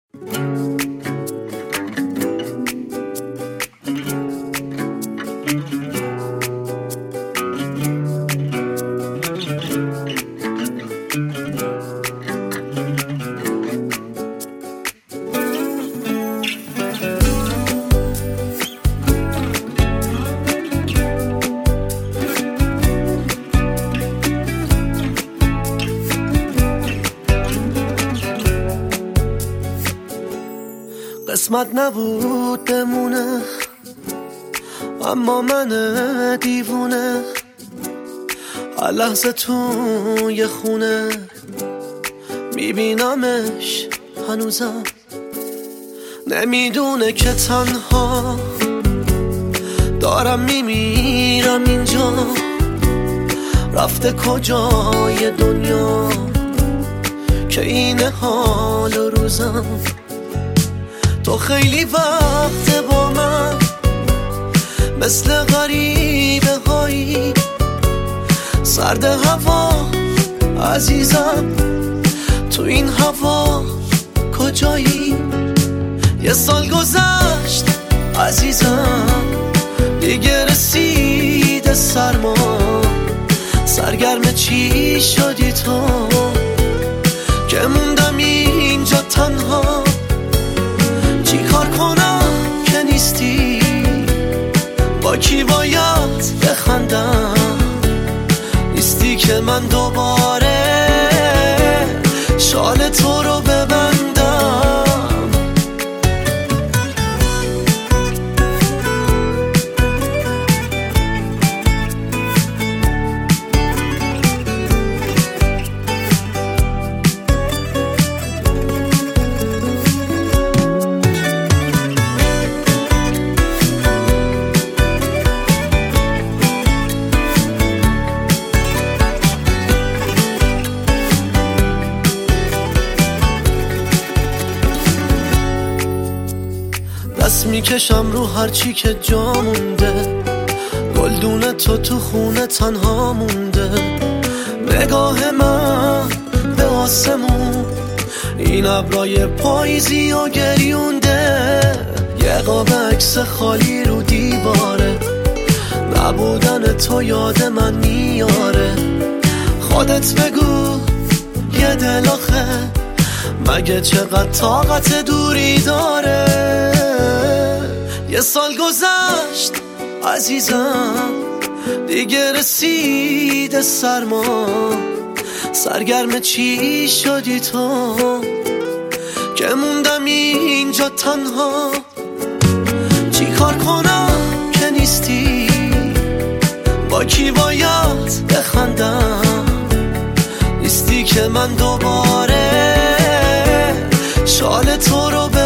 قسمت نبود بمونه، اما من دیوونه هر لحظه توی خونه میبینمش هنوزم. نمیدونه که تنها دارم میمیرم اینجا، رفته کجای دنیا که این حال و روزم. تو خیلی وقت با من مثل غریبه هایی، سرد هوا عزیزم، تو این هوا کجایی؟ یه سال گذشت عزیزم، دیگه رسید سرما، سرگرم چی شدی تو که موندم اینجا تنها؟ چی کار کنم که نیستی؟ با کی باید بخندم؟ نیستی که من دوباره شال تو رو ببندم. دست میکشم رو هرچی که جا مونده، گلدون تو خونه تنها مونده. نگاه من به آسمون این ابرای پاییزی و گریونده، یه قاب عکس خالی رو دیواره، نبودن تو یاد من میاره. خودت بگو یه دل آخه مگه چقدر طاقت دوری داره؟ یه سال گذشت عزیزم، دیگه رسید سرما، سرگرم چی شدی تو که موندم اینجا تنها؟ چی کار کنم که نیستی؟ با کی باید بخندم؟ نیستی که من دوباره شال تو رو